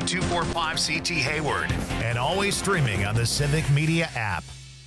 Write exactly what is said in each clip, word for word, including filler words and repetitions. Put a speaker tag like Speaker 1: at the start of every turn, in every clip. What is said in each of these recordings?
Speaker 1: two four five C T Hayward. And always streaming on the Civic Media app.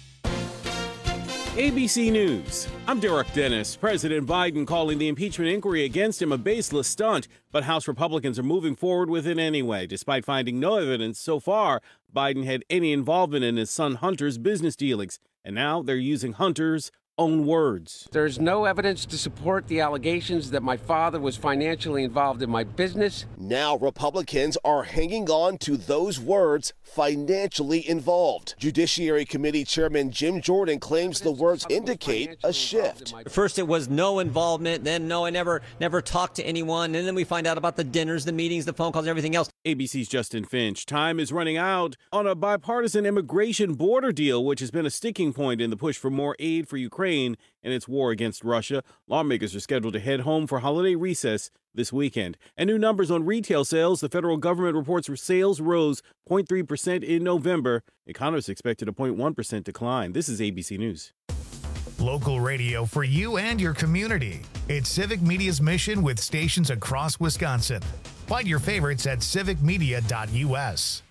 Speaker 2: A B C News. I'm Derek Dennis. President Biden calling the impeachment inquiry against him a baseless stunt, but House Republicans are moving forward with it anyway. Despite finding no evidence so far Biden had any involvement in his son Hunter's business dealings, and now they're using Hunter's own words.
Speaker 3: There's no evidence to support the allegations that my father was financially involved in my business.
Speaker 4: Now Republicans are hanging on to those words, financially involved. Judiciary Committee Chairman Jim Jordan claims the words indicate a shift.
Speaker 5: First it was no involvement, then no, I never never talked to anyone, and then we find out about the dinners, the meetings, the phone calls, and everything else.
Speaker 2: A B C's Justin Finch. Time is running out on a bipartisan immigration border deal, which has been a sticking point in the push for more aid for Ukraine in its war against Russia. Lawmakers are scheduled to head home for holiday recess this weekend. And new numbers on retail sales. The federal government reports sales rose zero point three percent in November. Economists expected a zero point one percent decline. This is A B C News.
Speaker 1: Local radio for you and your community. It's Civic Media's mission with stations across Wisconsin. Find your favorites at civic media dot U S.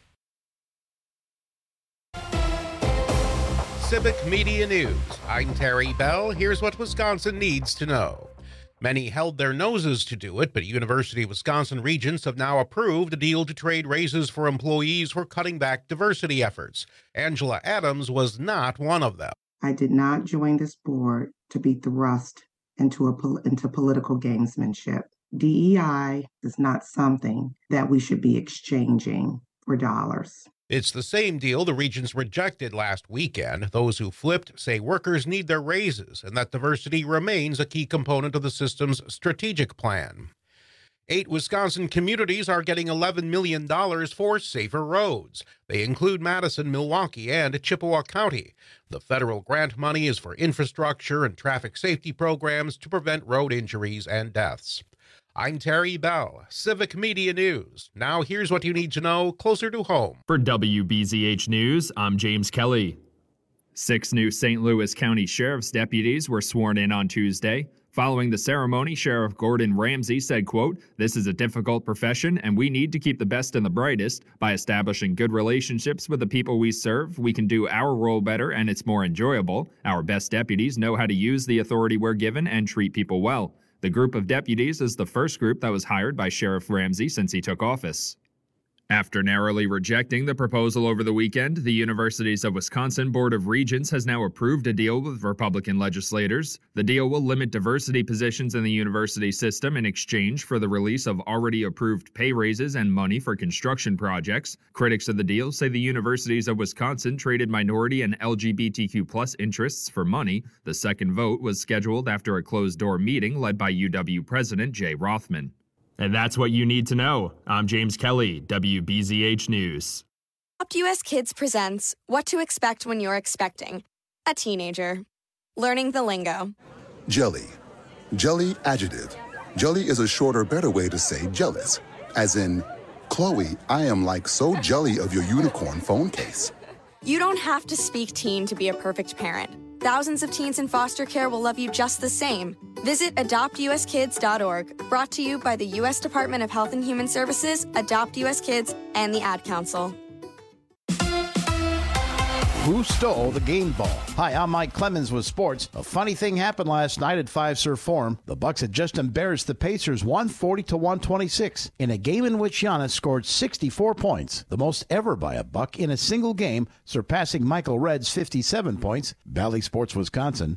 Speaker 6: Civic Media News. I'm Terry Bell. Here's what Wisconsin needs to know. Many held their noses to do it, but University of Wisconsin Regents have now approved a deal to trade raises for employees who are cutting back diversity efforts. Angela Adams was not one of them.
Speaker 7: I did not join this board to be thrust into a pol- into political gamesmanship. D E I is not something that we should be exchanging for dollars.
Speaker 6: It's the same deal the Regents rejected last weekend. Those who flipped say workers need their raises and that diversity remains a key component of the system's strategic plan. Eight Wisconsin communities are getting eleven million dollars for safer roads. They include Madison, Milwaukee, and Chippewa County. The federal grant money is for infrastructure and traffic safety programs to prevent road injuries and deaths. I'm Terry Bell, Civic Media News. Now here's what you need to know closer to home.
Speaker 8: For W B Z H News, I'm James Kelly. Six new Saint Louis County Sheriff's deputies were sworn in on Tuesday. Following the ceremony, Sheriff Gordon Ramsey said, quote, "This is a difficult profession and we need to keep the best and the brightest. By establishing good relationships with the people we serve, we can do our role better and it's more enjoyable. Our best deputies know how to use the authority we're given and treat people well." The group of deputies is the first group that was hired by Sheriff Ramsey since he took office. After narrowly rejecting the proposal over the weekend, the Universities of Wisconsin Board of Regents has now approved a deal with Republican legislators. The deal will limit diversity positions in the university system in exchange for the release of already approved pay raises and money for construction projects. Critics of the deal say the Universities of Wisconsin traded minority and L G B T Q plus interests for money. The second vote was scheduled after a closed-door meeting led by U W President Jay Rothman. And that's what you need to know. I'm James Kelly, W B Z H News.
Speaker 9: Adopt U S Kids presents What to Expect When You're Expecting a Teenager. Learning the lingo.
Speaker 10: Jelly. Jelly adjective. Jelly is a shorter, better way to say jealous. As in, Chloe, I am like so jelly of your unicorn phone case.
Speaker 9: You don't have to speak teen to be a perfect parent. Thousands of teens in foster care will love you just the same. Visit adopt u s kids dot org, brought to you by the U S Department of Health and Human Services, Adopt U S Kids, and the Ad Council.
Speaker 11: Who stole the game ball? Hi, I'm Mike Clemens with sports. A funny thing happened last night at Fiserv Forum. The Bucks had just embarrassed the Pacers one forty to one twenty-six in a game in which Giannis scored sixty-four points, the most ever by a Buck in a single game, surpassing Michael Redd's fifty-seven points. Valley Sports, Wisconsin.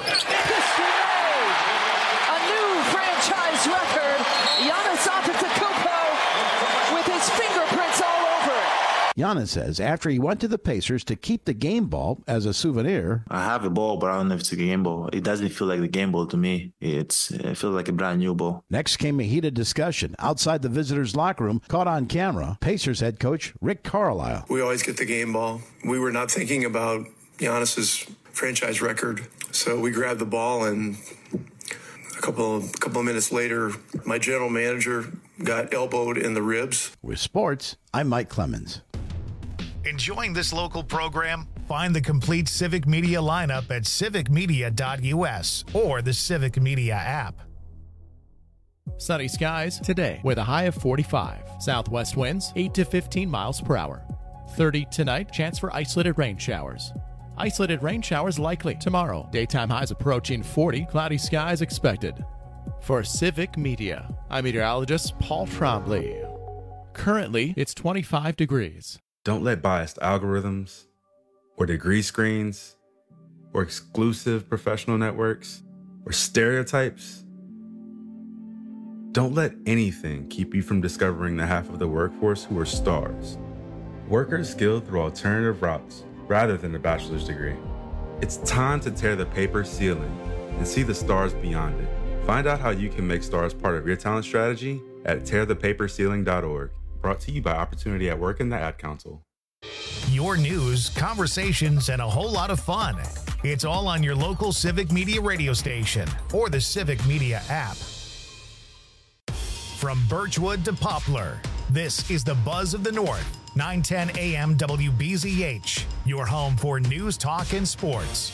Speaker 11: Giannis says after he went to the Pacers to keep the game ball as a souvenir.
Speaker 12: I have a ball, but I don't know if it's a game ball. It doesn't feel like the game ball to me. It's It feels like a brand new ball.
Speaker 11: Next came a heated discussion outside the visitors' locker room, caught on camera. Pacers head coach Rick Carlisle.
Speaker 13: We always get the game ball. We were not thinking about Giannis's franchise record, so we grabbed the ball, and a couple, a couple of minutes later, my general manager got elbowed in the ribs.
Speaker 11: With sports, I'm Mike Clemens.
Speaker 1: Enjoying this local program? Find the complete Civic Media lineup at civic media dot U S or the Civic Media app.
Speaker 14: Sunny skies today with a high of forty-five. Southwest winds eight to fifteen miles per hour. thirty tonight, chance for isolated rain showers. Isolated rain showers likely tomorrow. Daytime highs approaching forty, cloudy skies expected. For Civic Media, I'm meteorologist Paul Trombley. Currently, it's twenty-five degrees.
Speaker 15: Don't let biased algorithms or degree screens or exclusive professional networks or stereotypes. Don't let anything keep you from discovering the half of the workforce who are stars. Workers skilled through alternative routes rather than a bachelor's degree. It's time to tear the paper ceiling and see the stars beyond it. Find out how you can make stars part of your talent strategy at tear the paper ceiling dot org. Brought to you by Opportunity at Work and the Ad Council.
Speaker 1: Your news, conversations, and a whole lot of fun. It's all on your local Civic Media radio station or the Civic Media app. From Birchwood to Poplar, this is the Buzz of the North, nine ten A M W B Z H, your home for news, talk, and sports.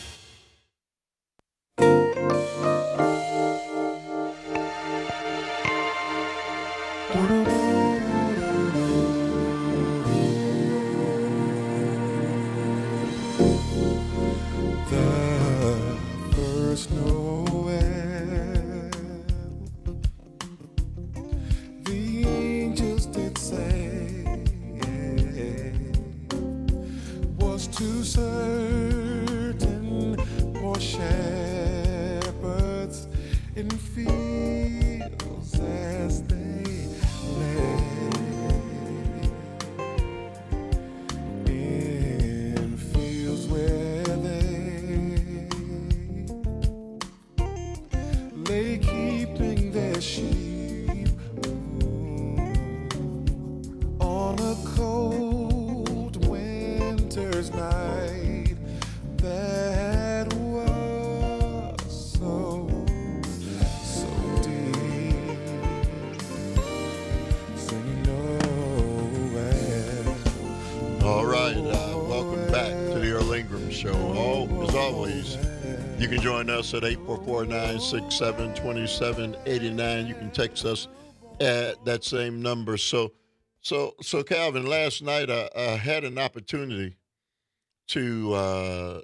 Speaker 16: You can join us at eight four four, nine six seven, two seven eight nine. You can text us at that same number. So, so, so Calvin, last night I, I had an opportunity to uh,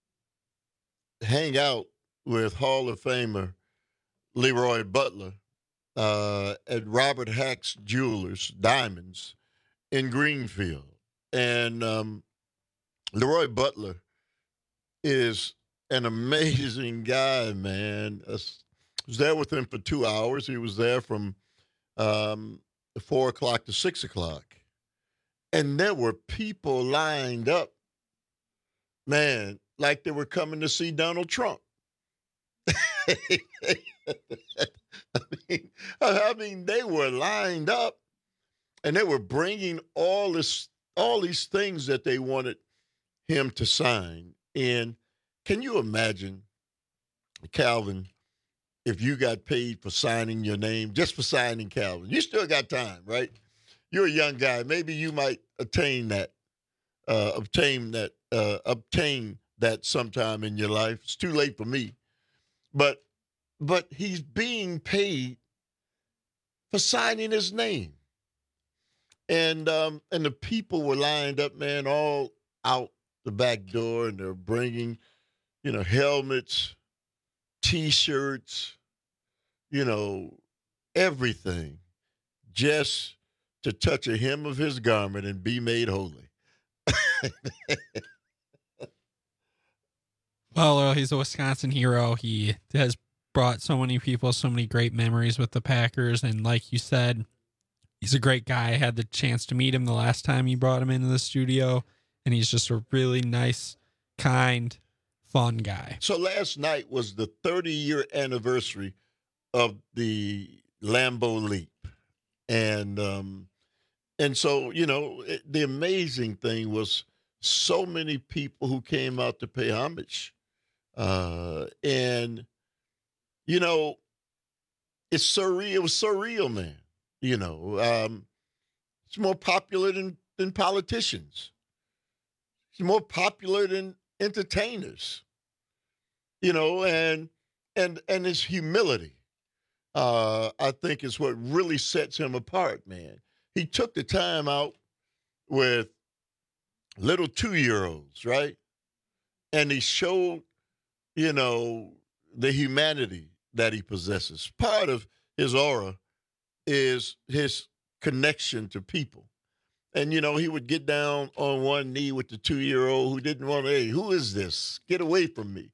Speaker 16: hang out with Hall of Famer Leroy Butler uh, at Robert Hack's Jewelers, Diamonds, in Greenfield. And um, Leroy Butler is an amazing guy, man. I was there with him for two hours. He was there from um, four o'clock to six o'clock. And there were people lined up, man, like they were coming to see Donald Trump. I mean, I mean, they were lined up, and they were bringing all this, all these things that they wanted him to sign. And can you imagine, Calvin, if you got paid for signing your name, just for signing Calvin? You still got time, right? You're a young guy. Maybe you might attain that, uh, obtain that, uh, obtain that sometime in your life. It's too late for me. But, but he's being paid for signing his name. And, um, and the people were lined up, man, all out the back door, and they're bringing, you know, helmets, T-shirts, you know, everything, just to touch a hem of his garment and be made holy.
Speaker 17: Well, uh, he's a Wisconsin hero. He has brought so many people so many great memories with the Packers. And like you said, he's a great guy. I had the chance to meet him the last time you brought him into the studio. And he's just a really nice, kind, fun guy.
Speaker 16: So last night was the thirty-year anniversary of the Lambeau Leap. And um, and so, you know, it, the amazing thing was so many people who came out to pay homage. Uh, and, you know, it's surreal. It was surreal, man. You know, um, it's more popular than, than politicians. It's more popular than entertainers, you know, and and and his humility. uh, I think is what really sets him apart, man. He took the time out with little two-year-olds, right? And he showed, you know, the humanity that he possesses. Part of his aura is his connection to people. And, you know, he would get down on one knee with the two-year-old who didn't want to, hey, who is this? Get away from me.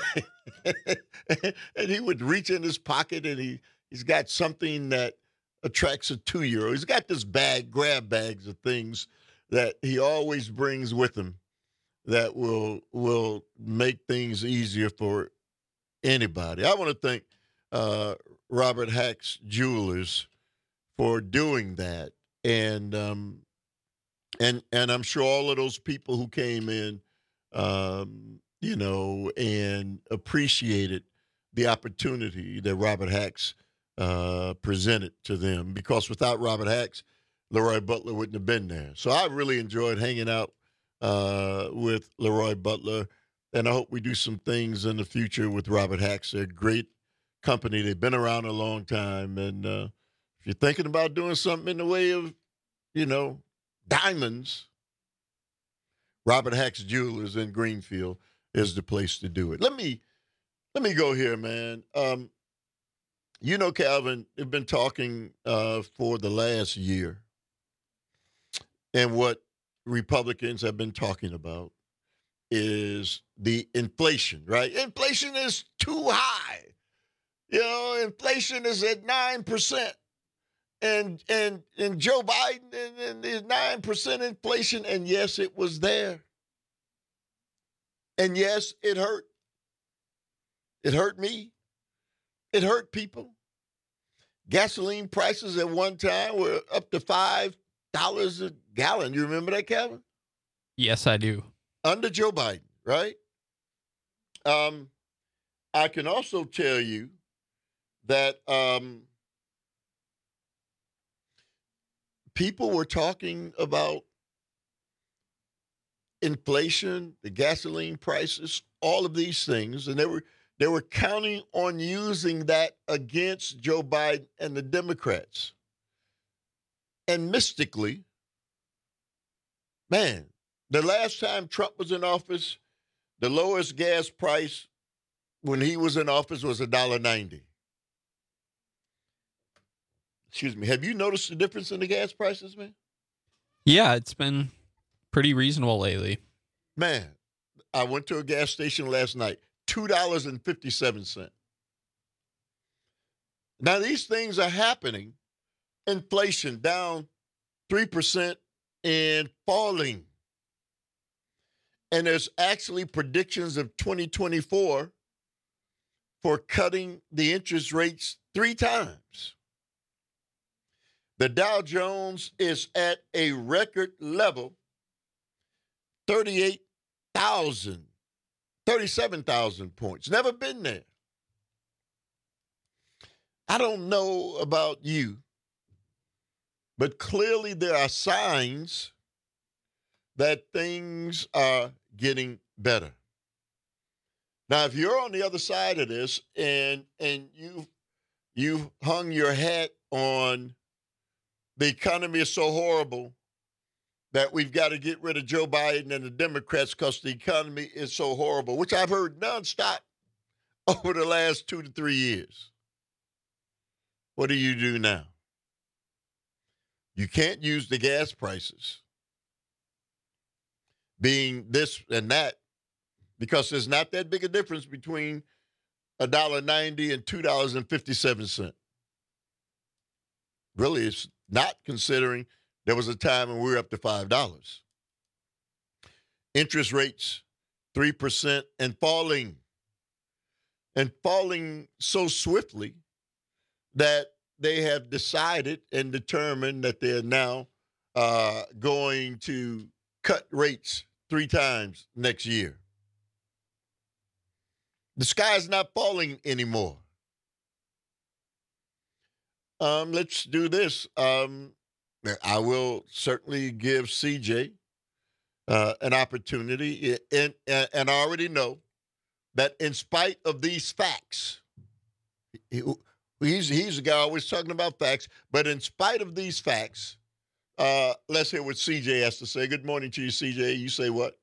Speaker 16: And he would reach in his pocket, and he, he's got something that attracts a two-year-old. He's got this bag, grab bags of things that he always brings with him that will will make things easier for anybody. I want to thank uh, Robert Hacks Jewelers for doing that. And um, and and I'm sure all of those people who came in, um, you know, and appreciated the opportunity that Robert Hacks uh, presented to them, because without Robert Hacks, Leroy Butler wouldn't have been there. So I really enjoyed hanging out uh, with Leroy Butler, and I hope we do some things in the future with Robert Hacks. They're a great company. They've been around a long time, and uh, if you're thinking about doing something in the way of, you know, diamonds, Robert Hacks Jewelers in Greenfield is the place to do it. Let me let me go here, man. Um, you know, Calvin, we've been talking uh, for the last year, and what Republicans have been talking about is the inflation, right? Inflation is too high. You know, inflation is at nine percent. And and and Joe Biden and, and his nine percent inflation, and yes, it was there. And yes, it hurt. It hurt me. It hurt people. Gasoline prices at one time were up to five dollars a gallon. You remember that, Calvin?
Speaker 17: Yes, I do.
Speaker 16: Under Joe Biden, right? Um, I can also tell you that um, people were talking about inflation, the gasoline prices, all of these things, and they were they were counting on using that against Joe Biden and the Democrats. And mystically, man, the last time Trump was in office, the lowest gas price when he was in office was one dollar ninety. Excuse me. Have you noticed the difference in the gas prices, man?
Speaker 17: Yeah, it's been pretty reasonable lately.
Speaker 16: Man, I went to a gas station last night, two dollars and fifty-seven cents. Now, these things are happening. Inflation down three percent and falling. And there's actually predictions of twenty twenty-four for cutting the interest rates three times. The Dow Jones is at a record level, thirty-eight thousand, thirty-seven thousand points. Never been there. I don't know about you, but clearly there are signs that things are getting better. Now, if you're on the other side of this and and you you hung your hat on the economy is so horrible that we've got to get rid of Joe Biden and the Democrats because the economy is so horrible, which I've heard nonstop over the last two to three years. What do you do now? You can't use the gas prices being this and that, because there's not that big a difference between one dollar ninety and two dollars and fifty-seven cents. Really, it's not, considering there was a time when we were up to five dollars. Interest rates, three percent and falling. And falling so swiftly that they have decided and determined that they're now uh, going to cut rates three times next year. The sky's not falling anymore. Um, let's do this. Um, I will certainly give C J uh, an opportunity, and, and, and I already know that in spite of these facts, He's, he's the guy always talking about facts. But in spite of these facts, uh, let's hear what C J has to say. Good morning to you, C J. You say what?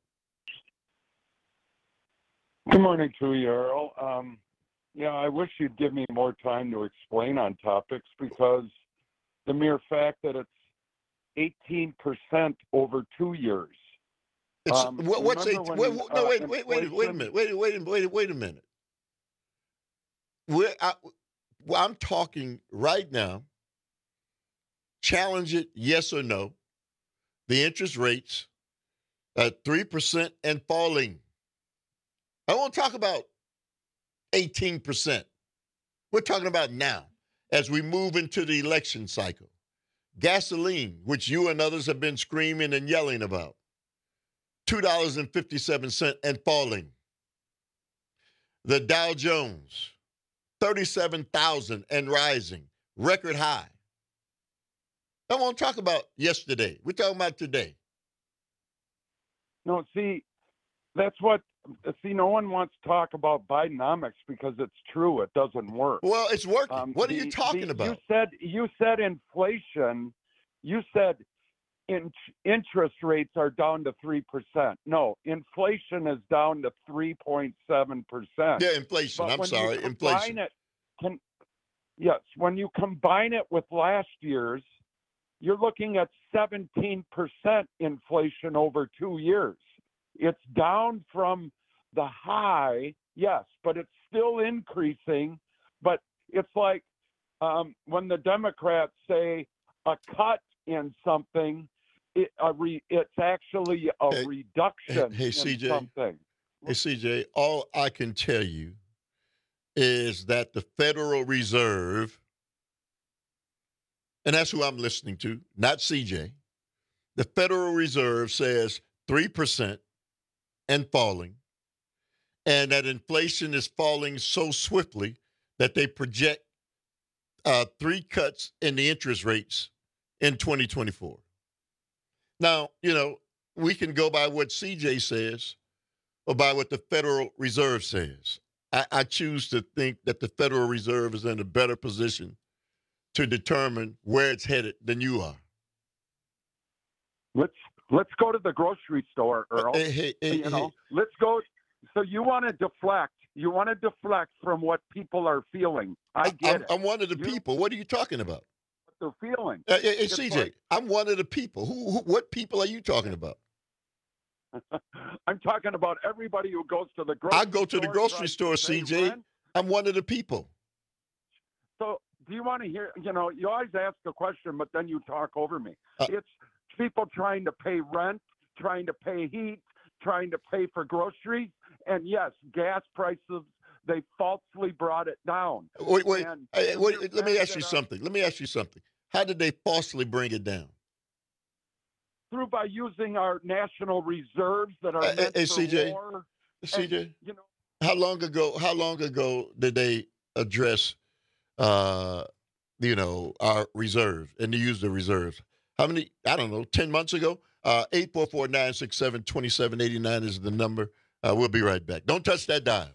Speaker 18: Good morning to you, Earl. Um, yeah, I wish you'd give me more time to explain on topics, because the mere fact that it's eighteen percent over two years.
Speaker 16: It's,
Speaker 18: um,
Speaker 16: what, what's eight,
Speaker 18: when,
Speaker 16: wait, no,
Speaker 18: uh,
Speaker 16: wait, wait, wait, wait a minute. Wait, wait, wait, wait a minute. We're, I, well, I'm talking right now. Challenge it, yes or no. The interest rates at three percent and falling. I won't talk about eighteen percent. We're talking about now as we move into the election cycle. Gasoline, which you and others have been screaming and yelling about, two dollars and fifty-seven cents and falling. The Dow Jones, thirty-seven thousand and rising, record high. I won't talk about yesterday. We're talking about today.
Speaker 18: No, see, that's what, see, no one wants to talk about Bidenomics because it's true. It doesn't work.
Speaker 16: Well, it's working.
Speaker 18: Um,
Speaker 16: what
Speaker 18: the,
Speaker 16: are you talking
Speaker 18: the,
Speaker 16: about?
Speaker 18: You said, you said inflation, you said in, interest rates are down to three percent. No, inflation is down to three point seven percent.
Speaker 16: Yeah, inflation.
Speaker 18: But
Speaker 16: I'm
Speaker 18: when
Speaker 16: sorry,
Speaker 18: you
Speaker 16: inflation.
Speaker 18: It, can, yes, when you combine it with last year's, you're looking at seventeen percent inflation over two years. It's down from the high, yes, but it's still increasing. But it's like um, when the Democrats say a cut in something, it, a re, it's actually a
Speaker 16: hey,
Speaker 18: reduction
Speaker 16: hey, hey,
Speaker 18: in
Speaker 16: C J,
Speaker 18: something.
Speaker 16: Hey, C J, all I can tell you is that the Federal Reserve, and that's who I'm listening to, not C J, the Federal Reserve says three percent and falling, and that inflation is falling so swiftly that they project uh, three cuts in the interest rates in twenty twenty-four. Now, you know, we can go by what C J says or by what the Federal Reserve says. I, I choose to think that the Federal Reserve is in a better position to determine where it's headed than you are.
Speaker 18: Let's let's go to the grocery store, Earl.
Speaker 16: Hey, hey, hey,
Speaker 18: you know,
Speaker 16: hey.
Speaker 18: let's go. So you want to deflect? You want to deflect from what people are feeling? I get
Speaker 16: I'm,
Speaker 18: it.
Speaker 16: I'm one of the
Speaker 18: you,
Speaker 16: people. What are you talking about?
Speaker 18: What they're feeling.
Speaker 16: Uh, hey, hey,
Speaker 18: It's
Speaker 16: C J,
Speaker 18: like,
Speaker 16: I'm one of the people. Who, who? What people are you talking about?
Speaker 18: I'm talking about everybody who goes to the grocery store.
Speaker 16: I go to the grocery store, C J.
Speaker 18: Rent.
Speaker 16: I'm one of the people.
Speaker 18: So do you want to hear, you know, you always ask a question, but then you talk over me.
Speaker 16: Uh,
Speaker 18: it's people trying to pay rent, trying to pay heat, trying to pay for groceries. And yes, gas prices, they falsely brought it down.
Speaker 16: Wait, wait,
Speaker 18: And
Speaker 16: hey, wait let me ask you
Speaker 18: that, uh,
Speaker 16: something. Let me ask you something. How did they falsely bring it down?
Speaker 18: Through by using our national reserves that are
Speaker 16: Hey,
Speaker 18: meant
Speaker 16: hey,
Speaker 18: for
Speaker 16: C J,
Speaker 18: war.
Speaker 16: C J,
Speaker 18: And, you know,
Speaker 16: how long ago? How long ago did they address, uh, you know, our reserves and to use the reserves? How many? I don't know. Ten months ago. Uh, eight four four nine six seven twenty seven eighty nine is the number. Uh, we'll be right back. Don't touch that dial.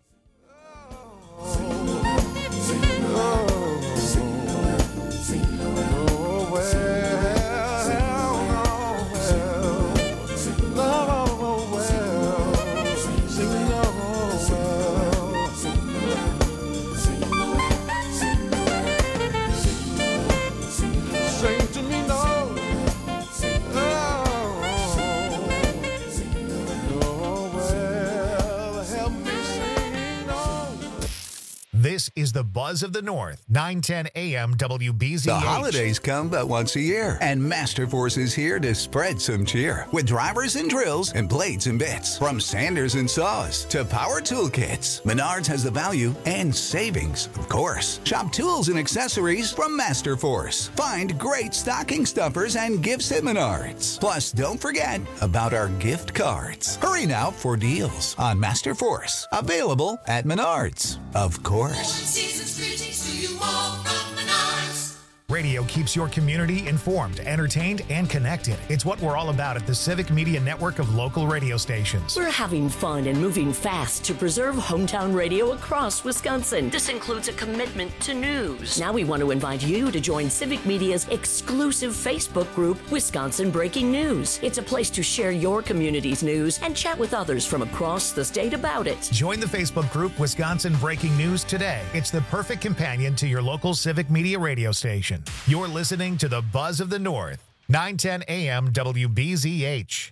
Speaker 1: This is the Buzz of the North, nine ten A M W B Z H.
Speaker 19: The holidays come but once a year, and Masterforce is here to spread some cheer with drivers and drills and blades and bits. From sanders and saws to power tool kits, Menards has the value and savings, of course. Shop tools and accessories from Masterforce. Find great stocking stuffers and gifts at Menards. Plus, don't forget about our gift cards. Hurry now for deals on Masterforce. Available at Menards, of course.
Speaker 1: Radio Radio keeps your community informed, entertained, and connected. It's what we're all about at the Civic Media Network of local radio stations.
Speaker 20: We're having fun and moving fast to preserve hometown radio across Wisconsin. This includes a commitment to news. Now we want to invite you to join Civic Media's exclusive Facebook group, Wisconsin Breaking News. It's a place to share your community's news and chat with others from across the state about it.
Speaker 1: Join the Facebook group Wisconsin Breaking News today. It's the perfect companion to your local Civic Media radio station. You're listening to the Buzz of the North, nine ten A M W B Z H.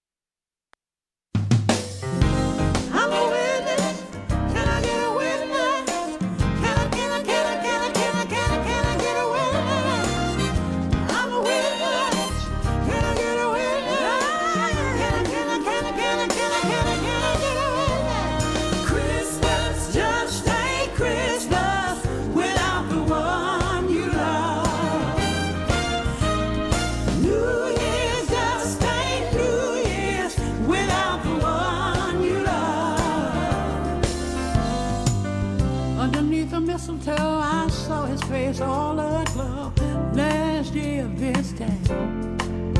Speaker 21: Mistletoe, I saw his face all aglow last year this time.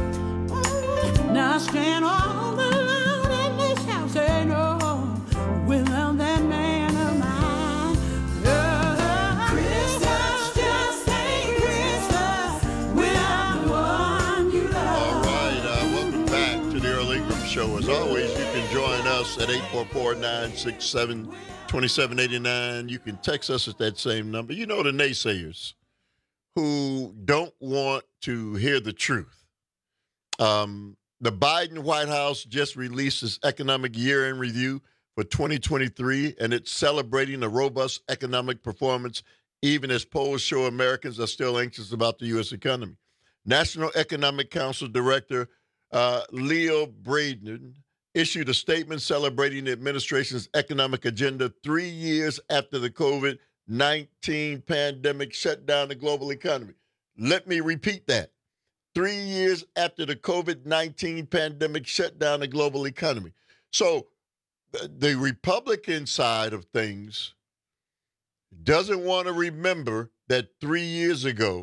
Speaker 21: Now I stand all alone in this house, ain't no without that man of mine. Oh, Christmas just ain't Christmas without the one you love.
Speaker 16: All right, uh, welcome back to the Earl Ingram Show. As always, you can join us at eight four four, nine six seven, two seven eight nine. You can text us at that same number. You know the naysayers who don't want to hear the truth. Um, the Biden White House just released its economic year-end review for twenty twenty-three, and it's celebrating a robust economic performance, even as polls show Americans are still anxious about the U S economy. National Economic Council Director uh, Leo Braden issued a statement celebrating the administration's economic agenda three years after the COVID nineteen pandemic shut down the global economy. Let me repeat that. Three years after the COVID nineteen pandemic shut down the global economy. So the Republican side of things doesn't want to remember that three years ago,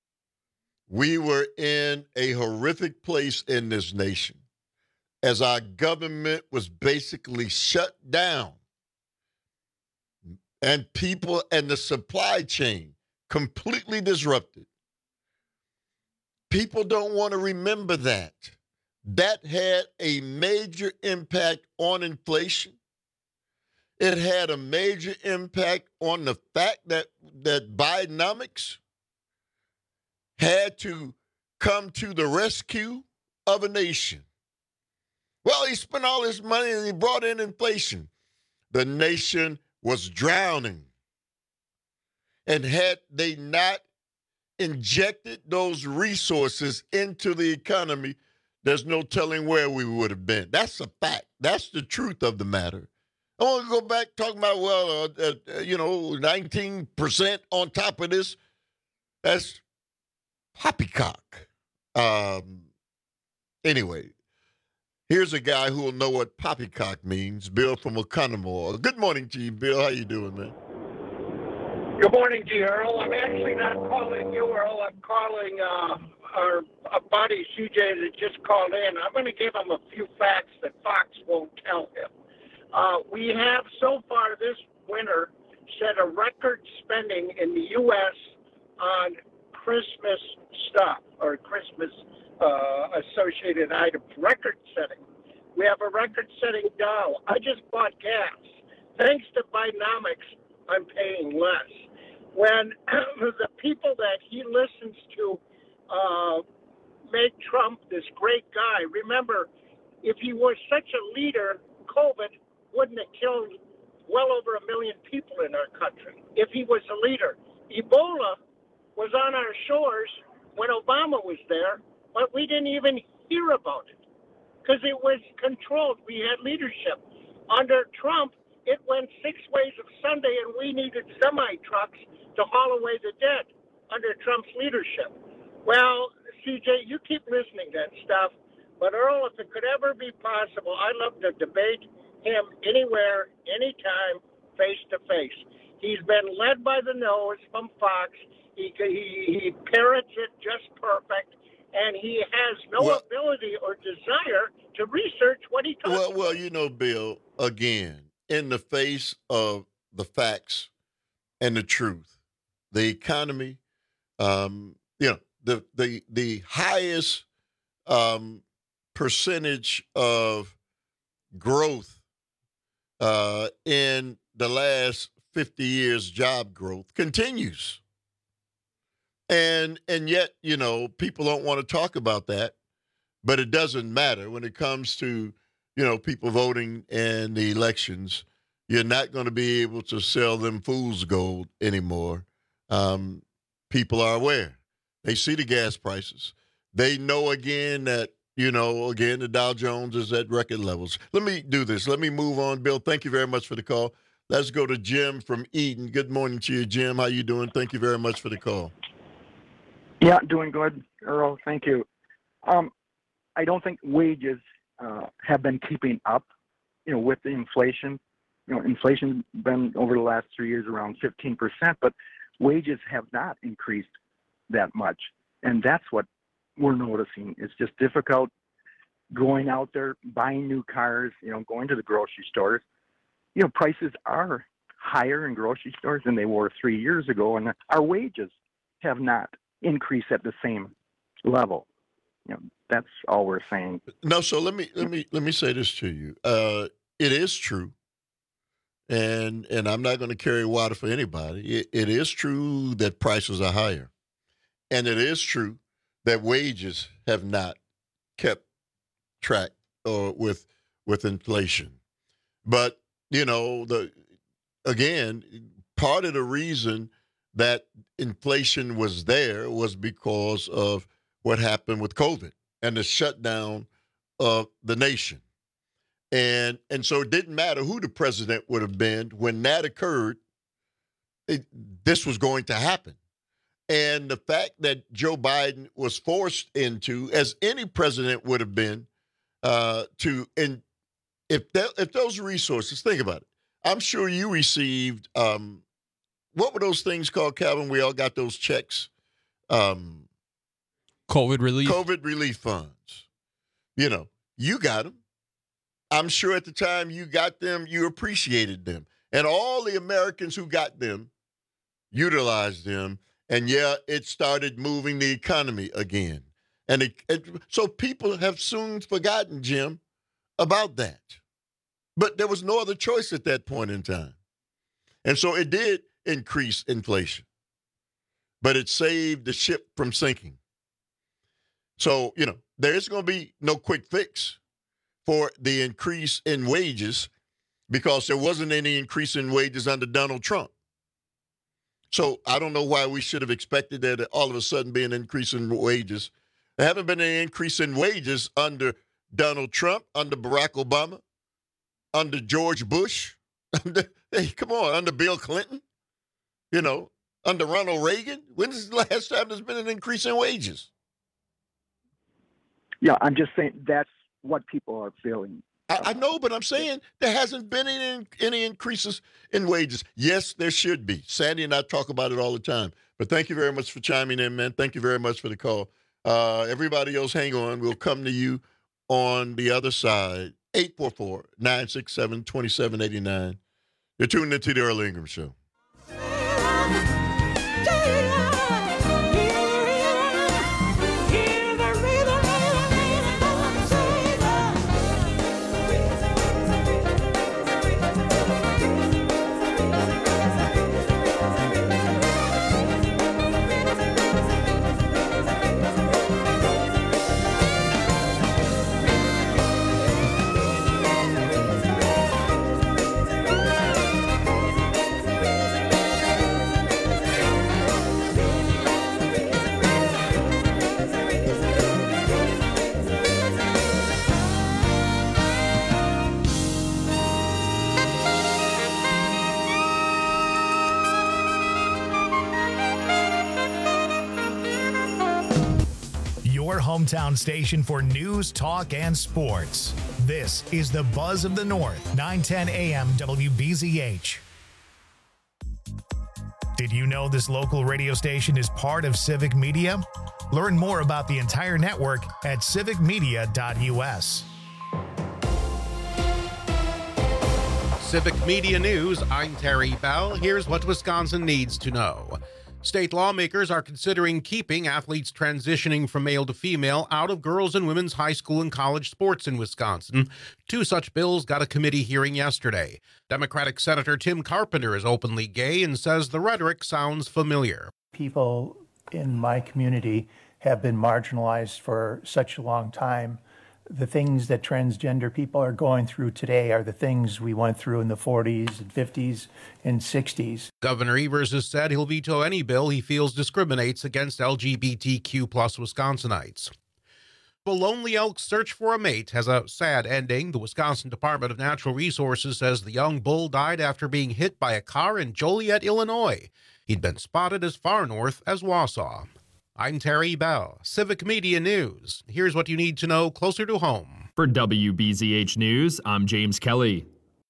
Speaker 16: we were in a horrific place in this nation, as our government was basically shut down and people and the supply chain completely disrupted. People don't want to remember that. That had a major impact on inflation. It had a major impact on the fact that, that Bidenomics had to come to the rescue of a nation. Well, he spent all his money and he brought in inflation. The nation was drowning. And had they not injected those resources into the economy, there's no telling where we would have been. That's a fact. That's the truth of the matter. I want to go back talking about, well, uh, uh, you know, nineteen percent on top of this. That's poppycock. Um, anyway. Here's a guy who will know what poppycock means, Bill from Oconomowoc. Good morning to you, Bill. How you doing, man?
Speaker 22: Good morning to you, Earl. I'm actually not calling you, Earl. I'm calling uh, our a buddy, C J, that just called in. I'm going to give him a few facts that Fox won't tell him. Uh, we have so far this winter set a record spending in the U S on Christmas stuff or Christmas Uh, associated items, record setting. We have a record setting Dow. I just bought gas. Thanks to Bidenomics, I'm paying less. When the people that he listens to uh, make Trump this great guy, remember, if he was such a leader, COVID wouldn't have killed well over a million people in our country. If he was a leader, Ebola was on our shores when Obama was there, but we didn't even hear about it because it was controlled. We had leadership. Under Trump, it went six ways of Sunday, and we needed semi-trucks to haul away the dead under Trump's leadership. Well, C J, you keep listening to that stuff, but Earl, if it could ever be possible, I'd love to debate him anywhere, anytime, face-to-face. He's been led by the nose from Fox. He, he, he parrots it just perfect, and he has no
Speaker 16: Well-
Speaker 22: ability or desire to research what he talks
Speaker 16: Well,
Speaker 22: about.
Speaker 16: well, you know, Bill, again, in the face of the facts and the truth, the economy, um, you know, the the the highest um, percentage of growth uh, in the last fifty years, job growth continues, and and yet, you know, people don't want to talk about that, but it doesn't matter when it comes to, you know, people voting in the elections. You're not going to be able to sell them fool's gold anymore. Um, people are aware. They see the gas prices. They know, again, that, you know, again, the Dow Jones is at record levels. Let me do this. Let me move on. Bill, thank you very much for the call. Let's go to Jim from Eden. Good morning to you, Jim. How you doing? Thank you very much for the call.
Speaker 3: Yeah, doing good, Earl. Thank you. Um, I don't think wages uh, have been keeping up, you know, with the inflation. You know, inflation's been over the last three years around fifteen percent, but wages have not increased that much. And that's what we're noticing. It's just difficult going out there, buying new cars, you know, going to the grocery stores. You know, prices are higher in grocery stores than they were three years ago, and our wages have not increased at the same level. You know, that's all we're saying.
Speaker 16: No, so let me let me let me say this to you. Uh, it is true, and and I'm not going to carry water for anybody. It, it is true that prices are higher, and it is true that wages have not kept track or with with inflation. But you know, the again, part of the reason that inflation was there was because of what happened with COVID and the shutdown of the nation. And and so it didn't matter who the president would have been when that occurred, it, this was going to happen. And the fact that Joe Biden was forced into, as any president would have been, uh, to, and if that, if those resources, think about it. I'm sure you received, um, what were those things called, Calvin? We all got those checks. Um,
Speaker 17: COVID relief.
Speaker 16: COVID relief funds. You know, you got them. I'm sure at the time you got them, you appreciated them. And all the Americans who got them utilized them. And, yeah, it started moving the economy again. And it, it, so people have soon forgotten, Jim, about that. But there was no other choice at that point in time. And so it did increase inflation. But it saved the ship from sinking. So, you know, there's going to be no quick fix for the increase in wages because there wasn't any increase in wages under Donald Trump. So I don't know why we should have expected there to all of a sudden be an increase in wages. There haven't been an increase in wages under Donald Trump, under Barack Obama, under George Bush. Under, hey, come on, under Bill Clinton, you know, under Ronald Reagan. When's the last time there's been an increase in wages?
Speaker 3: Yeah, I'm just saying that's what people are feeling.
Speaker 16: I, I know, but I'm saying there hasn't been any, any increases in wages. Yes, there should be. Sandy and I talk about it all the time. But thank you very much for chiming in, man. Thank you very much for the call. Uh, everybody else, hang on. We'll come to you on the other side. eight four four, nine six seven, two seven eight nine. You're tuned into the Earl Ingram Show.
Speaker 1: Your hometown station for news, talk, and sports. This is the Buzz of the North, nine ten A M W B Z H. Did you know this local radio station is part of Civic Media? Learn more about the entire network at civic media dot u s.
Speaker 6: Civic Media News, I'm Terry Bell. Here's what Wisconsin needs to know. State lawmakers are considering keeping athletes transitioning from male to female out of girls' and women's high school and college sports in Wisconsin. Two such bills got a committee hearing yesterday. Democratic Senator Tim Carpenter is openly gay and says the rhetoric sounds familiar.
Speaker 4: People in my community have been marginalized for such a long time. The things that transgender people are going through today are the things we went through in the forties and fifties and sixties.
Speaker 6: Governor Evers has said he'll veto any bill he feels discriminates against L G B T Q plus Wisconsinites. The Lonely Elk's search for a mate has a sad ending. The Wisconsin Department of Natural Resources says the young bull died after being hit by a car in Joliet, Illinois. He'd been spotted as far north as Wausau. I'm Terry Bell, Civic Media News. Here's what you need to know closer to home.
Speaker 8: For W B Z H News, I'm James Kelly.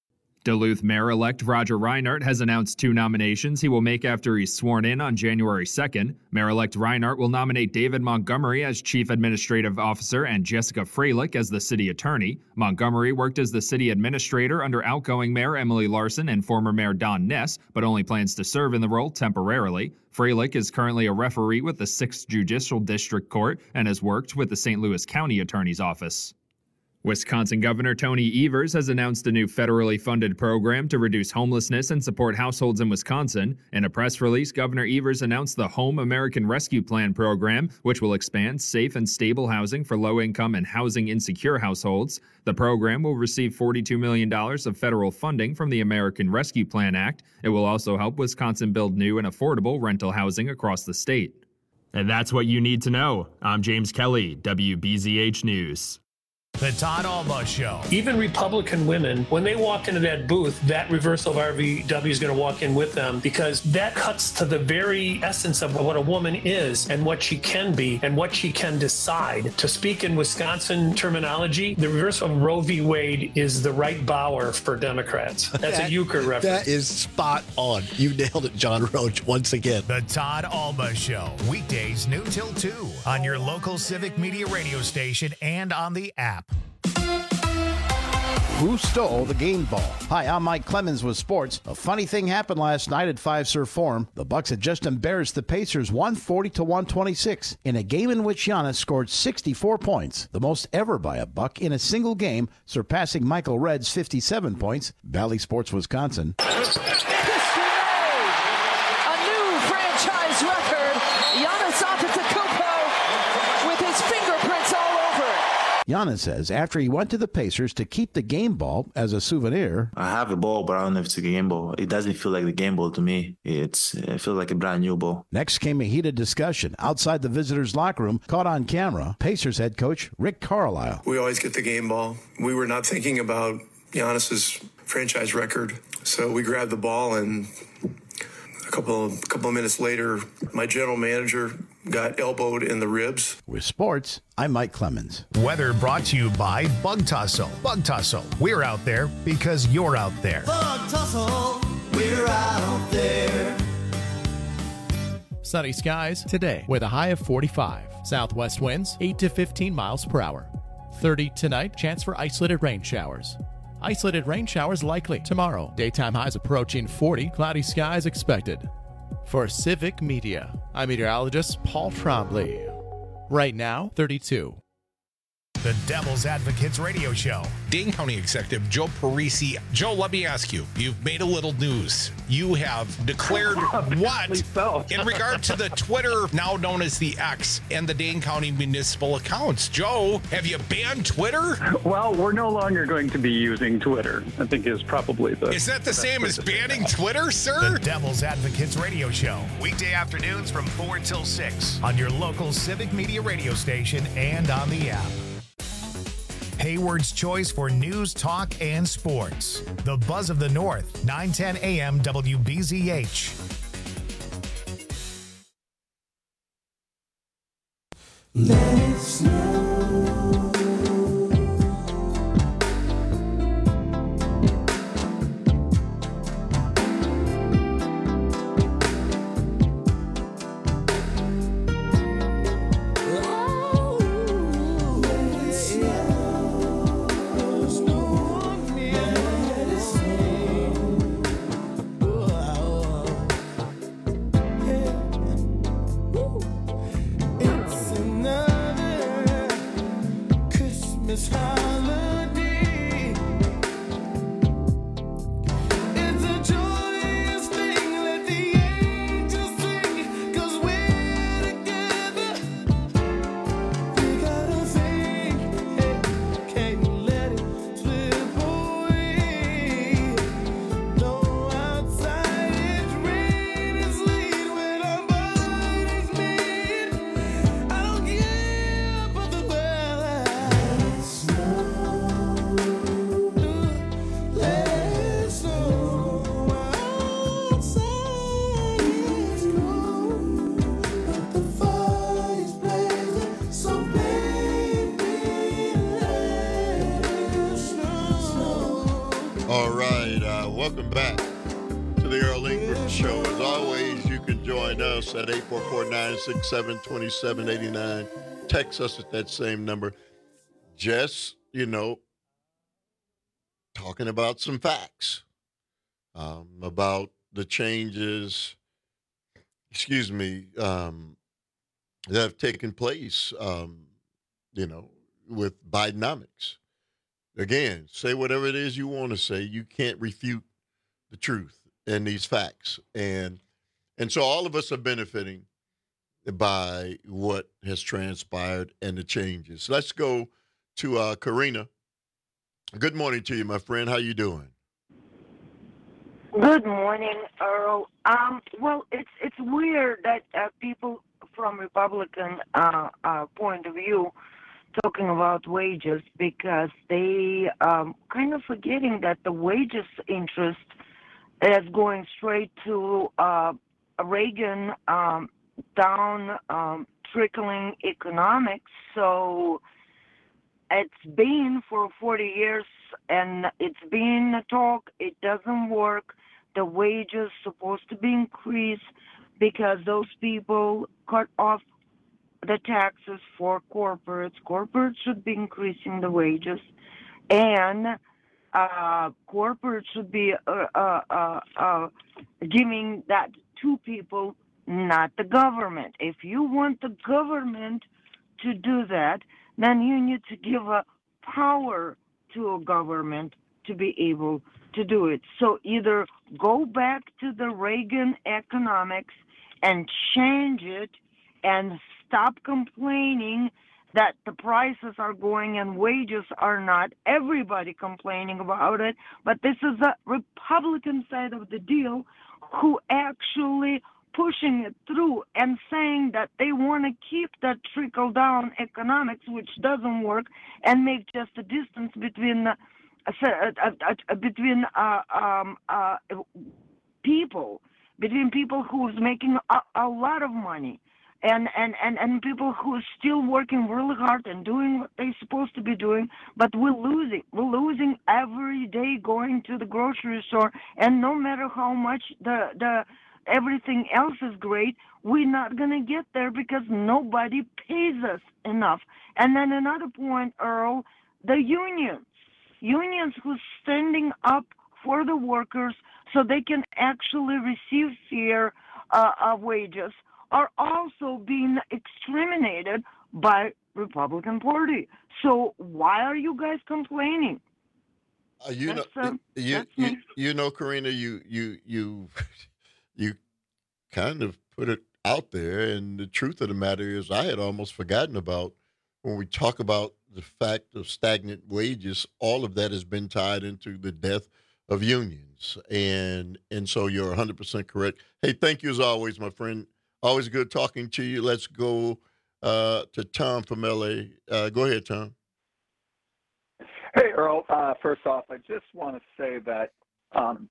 Speaker 8: Duluth Mayor-elect Roger Reinhardt has announced two nominations he will make after he's sworn in on January second. Mayor-elect Reinhardt will nominate David Montgomery as Chief Administrative Officer and Jessica Freilich as the City Attorney. Montgomery worked as the City Administrator under outgoing Mayor Emily Larson and former Mayor Don Ness, but only plans to serve in the role temporarily. Freilich is currently a referee with the sixth Judicial District Court and has worked with the Saint Louis County Attorney's Office. Wisconsin Governor Tony Evers has announced a new federally funded program to reduce homelessness and support households in Wisconsin. In a press release, Governor Evers announced the Home American Rescue Plan program, which will expand safe and stable housing for low-income and housing-insecure households. The program will receive forty-two million dollars of federal funding from the American Rescue Plan Act. It will also help Wisconsin build new and affordable rental housing across the state. And that's what you need to know. I'm James Kelly, W B Z H News.
Speaker 1: The Todd Alba Show.
Speaker 5: Even Republican women, when they walk into that booth, that reversal of R V W is going to walk in with them, because that cuts to the very essence of what a woman is and what she can be and what she can decide. To speak in Wisconsin terminology, the reversal of Roe v. Wade is the right Bauer for Democrats. That's that, a euchre reference.
Speaker 23: That is spot on. You nailed it, John Roach, once again.
Speaker 1: The Todd Alba Show. Weekdays noon till two on your local Civic Media radio station and on the app.
Speaker 11: Who stole the game ball? Hi, I'm Mike Clemens with sports. A funny thing happened last night at Fiserv Forum. The Bucks had just embarrassed the Pacers one forty to one twenty-six in a game in which Giannis scored sixty-four points, the most ever by a Buck in a single game, surpassing Michael Redd's fifty-seven points. Valley Sports, Wisconsin. Giannis says after he went to the Pacers to keep the game ball as a souvenir.
Speaker 12: I have a ball, but I don't know if it's a game ball. It doesn't feel like the game ball to me. It's It feels like a brand new ball.
Speaker 11: Next came a heated discussion outside the visitors' locker room, caught on camera. Pacers head coach Rick Carlisle.
Speaker 13: We always get the game ball. We were not thinking about Giannis's franchise record, so we grabbed the ball, and a couple of, a couple of minutes later, my general manager got elbowed in the ribs.
Speaker 11: With sports, I'm Mike Clemens.
Speaker 1: Weather brought to you by Bug Tussle. Bug Tussle. We're out there because you're out there.
Speaker 21: Bug Tussle. We're out there.
Speaker 14: Sunny skies today with a high of forty-five. Southwest winds eight to fifteen miles per hour. thirty tonight, chance for isolated rain showers. Isolated rain showers likely tomorrow. Daytime highs approaching forty. Cloudy skies expected. For Civic Media, I'm meteorologist Paul Trombley. Right now, thirty-two.
Speaker 1: The Devil's Advocates Radio Show.
Speaker 24: Dane County Executive Joe Parisi. Joe, let me ask you, you've made a little news. You have declared what
Speaker 25: so.
Speaker 24: in regard to the Twitter, now known as the X, and the Dane County municipal accounts. Joe, have you banned Twitter?
Speaker 25: Well, we're no longer going to be using Twitter, I think is probably the...
Speaker 24: Is that the same as banning Twitter, sir?
Speaker 1: The Devil's Advocates Radio Show. Weekday afternoons from four till six on your local Civic Media radio station and on the app. Hayward's choice for news, talk, and sports. The Buzz of the North, nine ten a m W B Z H.
Speaker 21: Let it snow.
Speaker 16: right. Uh, welcome back to the Earl Ingram Show. As always, you can join us at eight four four, nine six seven, two seven eight nine. Text us at that same number. Just, you know, talking about some facts um, about the changes, excuse me, um, that have taken place, um, you know, with Bidenomics. Again, say whatever it is you want to say. You can't refute the truth and these facts. And and so all of us are benefiting by what has transpired and the changes. Let's go to uh, Karina. Good morning to you, my friend. How you doing?
Speaker 2: Good morning, Earl. Um, well, it's it's weird that uh, people from Republican uh, uh, point of view talking about wages, because they um, kind of forgetting that the wages interest is going straight to uh, Reagan um, down um, trickling economics. So it's been for forty years, and it's been a talk. It doesn't work. The wages supposed to be increased because those people cut off the taxes for corporates. Corporates should be increasing the wages, and uh, corporates should be uh, uh, uh, uh, giving that to people, not the government. If you want the government to do that, then you need to give a power to a government to be able to do it. So either go back to the Reagan economics and change it, and stop complaining that the prices are going and wages are not. Everybody complaining about it, but this is the Republican side of the deal who actually pushing it through and saying that they want to keep that trickle-down economics, which doesn't work, and make just a distance between uh, uh, uh, between uh, um, uh, people, between people who's making a, a lot of money, and, and, and, and people who are still working really hard and doing what they're supposed to be doing, but we're losing. We're losing every day going to the grocery store, and no matter how much the the everything else is great, we're not going to get there because nobody pays us enough. And then another point, Earl, the unions. Unions who's standing up for the workers so they can actually receive fair uh, uh, wages are also being exterminated by Republican Party. So why are you guys complaining?
Speaker 16: Uh, you
Speaker 2: That's,
Speaker 16: know,
Speaker 2: uh,
Speaker 16: you,
Speaker 2: that's
Speaker 16: you,
Speaker 2: me.
Speaker 16: you know, Karina, you you you you kind of put it out there, and the truth of the matter is, I had almost forgotten about when we talk about the fact of stagnant wages. All of that has been tied into the death of unions, and and so you're one hundred percent correct. Hey, thank you as always, my friend. Always good talking to you. Let's go uh, to Tom from L A. Uh, go ahead, Tom.
Speaker 25: Hey, Earl. Uh, first off, I just want to say that um,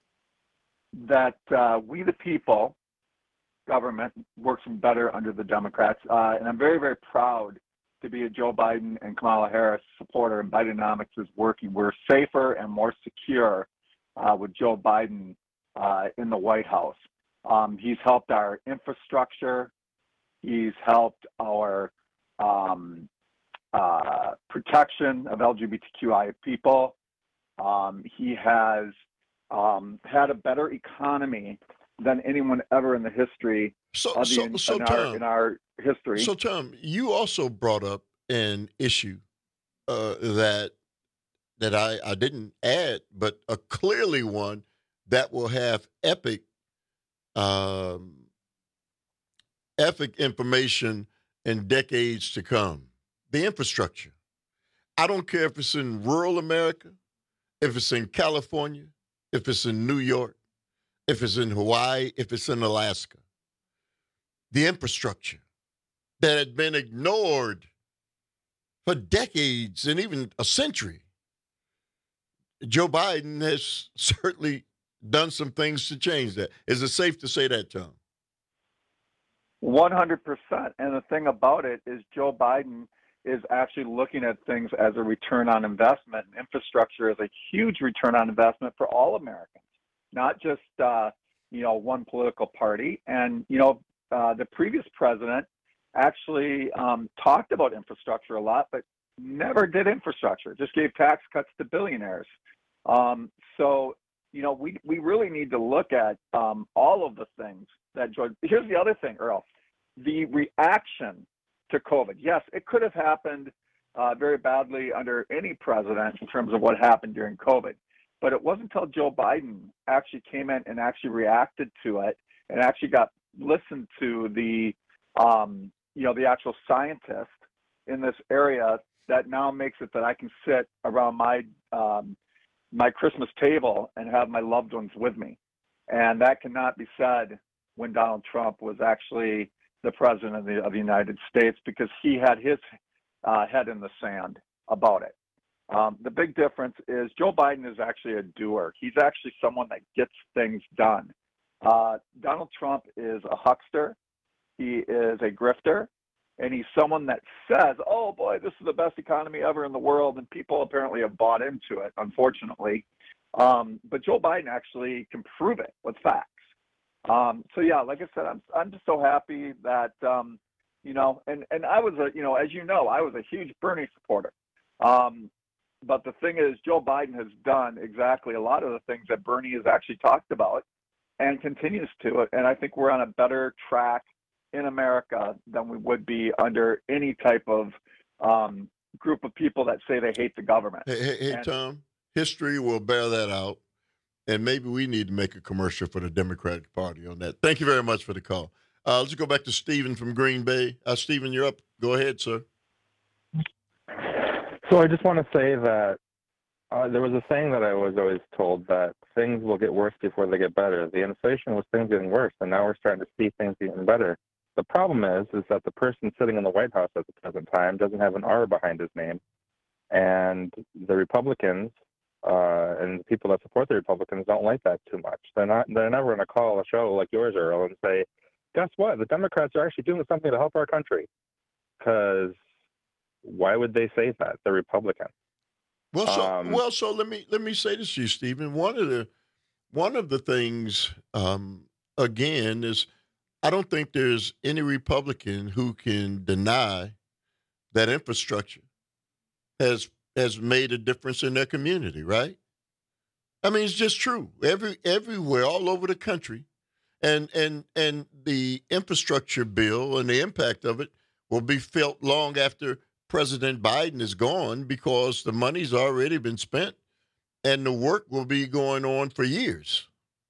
Speaker 25: that uh, we the people, government, works better under the Democrats, uh, and I'm very, very proud to be a Joe Biden and Kamala Harris supporter, and Bidenomics is working. We're safer and more secure uh, with Joe Biden uh, in the White House. Um, he's helped our infrastructure. He's helped our um, uh, protection of L G B T Q I people. Um, he has um, had a better economy than anyone ever in the history
Speaker 16: So,
Speaker 25: of the,
Speaker 16: so,
Speaker 25: in,
Speaker 16: so
Speaker 25: in,
Speaker 16: Tom,
Speaker 25: our, in our history.
Speaker 16: So, Tom, you also brought up an issue uh, that that I, I didn't add, but a clearly one that will have epic, um, epic information in decades to come. The infrastructure. I don't care if it's in rural America, if it's in California, if it's in New York, if it's in Hawaii, if it's in Alaska. The infrastructure that had been ignored for decades and even a century. Joe Biden has certainly done some things to change that. Is it safe to say that, Tom?
Speaker 25: one hundred percent. And the thing about it is Joe Biden is actually looking at things as a return on investment. And infrastructure is a huge return on investment for all Americans, not just, uh, you know, one political party. And, you know, uh, the previous president actually um, talked about infrastructure a lot, but never did infrastructure, just gave tax cuts to billionaires. Um, so, you know, we, we really need to look at um, all of the things that George, here's the other thing, Earl, the reaction to COVID. Yes, it could have happened uh, very badly under any president in terms of what happened during COVID. But it wasn't until Joe Biden actually came in and actually reacted to it and actually got listened to the, um, you know, the actual scientist in this area that now makes it that I can sit around my um, my Christmas table and have my loved ones with me. And that cannot be said when Donald Trump was actually the president of the, of the United States, because he had his uh, head in the sand about it. Um, the big difference is Joe Biden is actually a doer. He's actually someone that gets things done. Uh, Donald Trump is a huckster. He is a grifter. And he's someone that says, oh, boy, this is the best economy ever in the world. And people apparently have bought into it, unfortunately. Um, but Joe Biden actually can prove it with facts. Um, so, yeah, like I said, I'm I'm just so happy that, um, you know, and, and I was, a, you know, as you know, I was a huge Bernie supporter. Um, but the thing is, Joe Biden has done exactly a lot of the things that Bernie has actually talked about and continues to. And I think we're on a better track in America than we would be under any type of um, group of people that say they hate the government.
Speaker 16: Hey, hey, hey
Speaker 25: and,
Speaker 16: Tom, history will bear that out. And maybe we need to make a commercial for the Democratic Party on that. Thank you very much for the call. Uh, let's go back to Stephen from Green Bay. Uh, Stephen, you're up. Go ahead, sir.
Speaker 7: So I just want to say that uh, there was a saying that I was always told that things will get worse before they get better. The inflation was things getting worse, and now we're starting to see things getting better. The problem is, is that the person sitting in the White House at the present time doesn't have an R behind his name, and the Republicans uh, and the people that support the Republicans don't like that too much. They're not. They're never going to call a show like yours, Earl, and say, "Guess what? The Democrats are actually doing something to help our country." Because why would they say that? They're Republican.
Speaker 16: Well, so
Speaker 7: Um,
Speaker 16: well, so let me let me say this to you, Stephen. One of the one of the things, um, again, is I don't think there's any Republican who can deny that infrastructure has has made a difference in their community, right? I mean, it's just true. Every everywhere, all over the country, and and and the infrastructure bill and the impact of it will be felt long after President Biden is gone, because the money's already been spent and the work will be going on for years.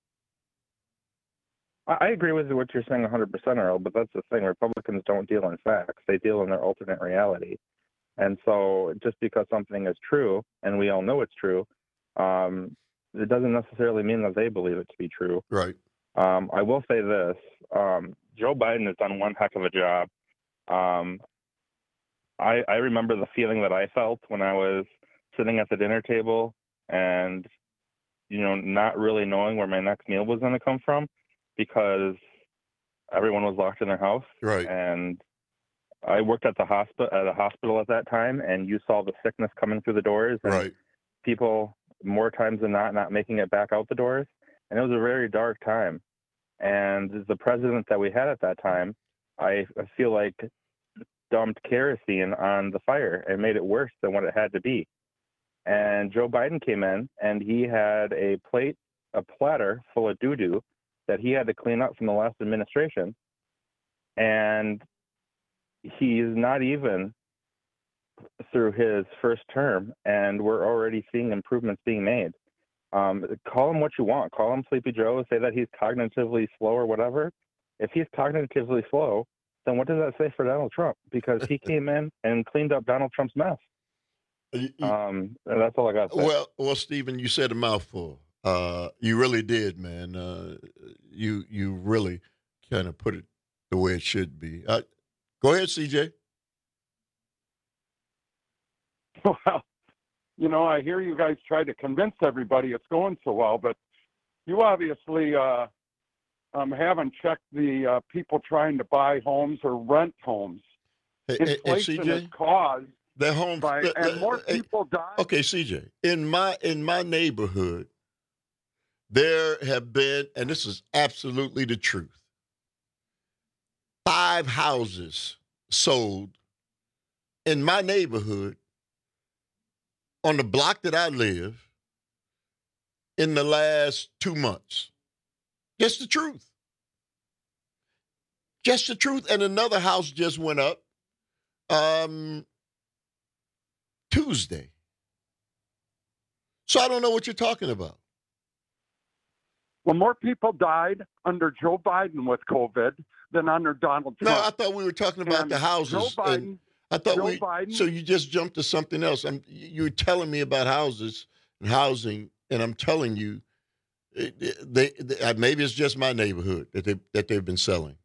Speaker 7: I I agree with what you're saying one hundred percent, Earl, but that's the thing. Republicans don't deal in facts. They deal in their alternate reality. And so just because something is true, and we all know it's true, um, it doesn't necessarily mean that they believe it to be true.
Speaker 16: Right.
Speaker 7: Um, I will say this. Um, Joe Biden has done one heck of a job. Um, I, I remember the feeling that I felt when I was sitting at the dinner table and, you know, not really knowing where my next meal was going to come from, because everyone was locked in their house.
Speaker 16: Right.
Speaker 7: And I worked at the hospital at a hospital at that time, and you saw the sickness coming through the doors, and
Speaker 16: right.
Speaker 7: people more times than not not making it back out the doors. And it was a very dark time. And the president that we had at that time, I, I feel like dumped kerosene on the fire and made it worse than what it had to be. And Joe Biden came in, and he had a plate, a platter full of doo-doo that he had to clean up from the last administration. And he's not even through his first term, and we're already seeing improvements being made. Um, call him what you want. Call him Sleepy Joe. Say that he's cognitively slow or whatever. If he's cognitively slow, then what does that say for Donald Trump? Because he came in and cleaned up Donald Trump's mess. Um, and that's all I got to say.
Speaker 16: Well, well, Stephen, you said a mouthful. Uh, you really did, man. Uh, you you really kind of put it the way it should be. Uh, go ahead, C J.
Speaker 9: Well, you know, I hear you guys try to convince everybody it's going so well, but you obviously uh, um, haven't checked the uh, people trying to buy homes or rent homes.
Speaker 16: Hey, hey,
Speaker 9: inflation
Speaker 16: hey,
Speaker 9: is caused
Speaker 16: Their home
Speaker 9: by,
Speaker 16: the,
Speaker 9: and
Speaker 16: the,
Speaker 9: more
Speaker 16: hey,
Speaker 9: people die.
Speaker 16: Okay, C J. In my in my neighborhood, there have been, and this is absolutely the truth, five houses sold in my neighborhood on the block that I live in the last two months. Just the truth. Just the truth. And another house just went up um, Tuesday. So I don't know what you're talking about.
Speaker 9: Well, more people died under Joe Biden with COVID than under Donald Trump.
Speaker 16: No, I thought we were talking about
Speaker 9: And
Speaker 16: the houses.
Speaker 9: Joe Biden,
Speaker 16: and I thought
Speaker 9: Joe
Speaker 16: we.
Speaker 9: Biden,
Speaker 16: So you just jumped to something else. I'm, you were telling me about houses and housing, and I'm telling you, they, they maybe it's just my neighborhood that they that they've been selling.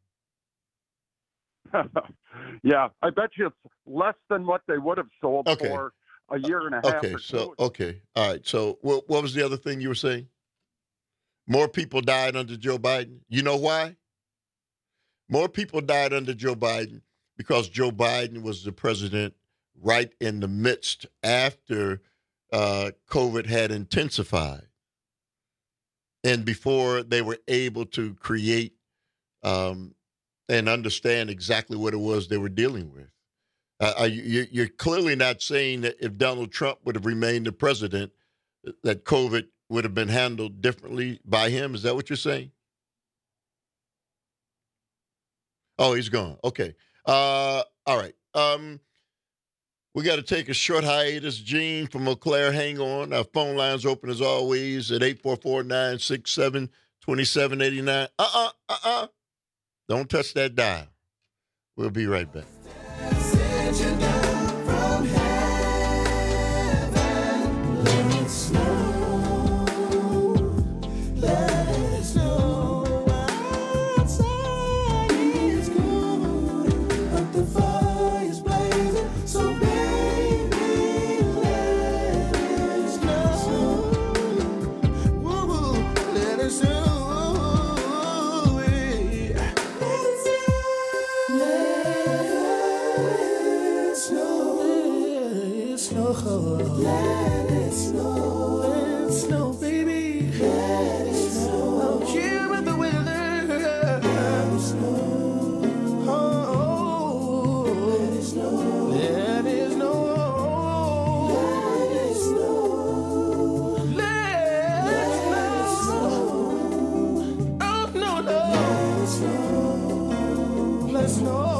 Speaker 9: Yeah, I bet you it's less than what they would have sold
Speaker 16: Okay.
Speaker 9: for a year and a half.
Speaker 16: Okay,
Speaker 9: or
Speaker 16: so
Speaker 9: two.
Speaker 16: okay, all right. So what what was the other thing you were saying? More people died under Joe Biden. You know why? More people died under Joe Biden because Joe Biden was the president right in the midst after uh, COVID had intensified, and before they were able to create um, and understand exactly what it was they were dealing with. Uh, you, you're clearly not saying that if Donald Trump would have remained the president, that COVID would have been handled differently by him. Is that what you're saying? Oh, he's gone. Okay. Uh, all right. Um, we got to take a short hiatus. Gene from Eau Claire, hang on. Our phone line's open as always at eight four four, nine six seven, two seven eight nine. Uh-uh, uh-uh. Don't touch that dial. We'll be right back.
Speaker 21: Let it snow, let it snow, baby. Let it snow. I don't care about the weather. Let it snow. Oh, let it snow. Let it snow. Let it snow. Let it snow. Oh no no. Let it snow. Let it snow.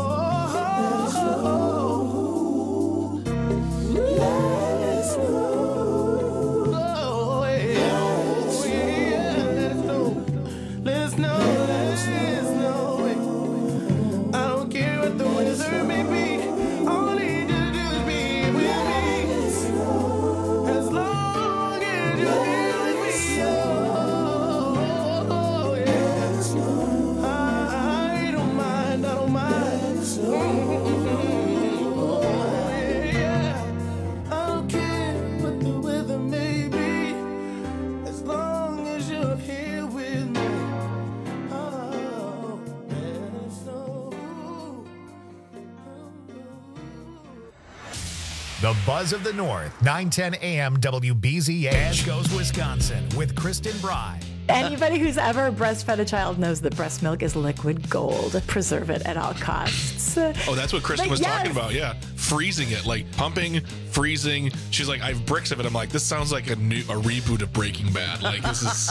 Speaker 1: The Buzz of the North, nine ten A M W B Z H. As goes Wisconsin with Kristen Bry.
Speaker 10: Anybody who's ever breastfed a child knows that breast milk is liquid gold. Preserve it at all costs.
Speaker 24: Oh, that's what Kristen
Speaker 10: But
Speaker 24: was
Speaker 10: yes.
Speaker 24: talking about. Yeah. Freezing it, like pumping, freezing. She's like, I have bricks of it. I'm like, this sounds like a new a reboot of Breaking Bad. Like, this is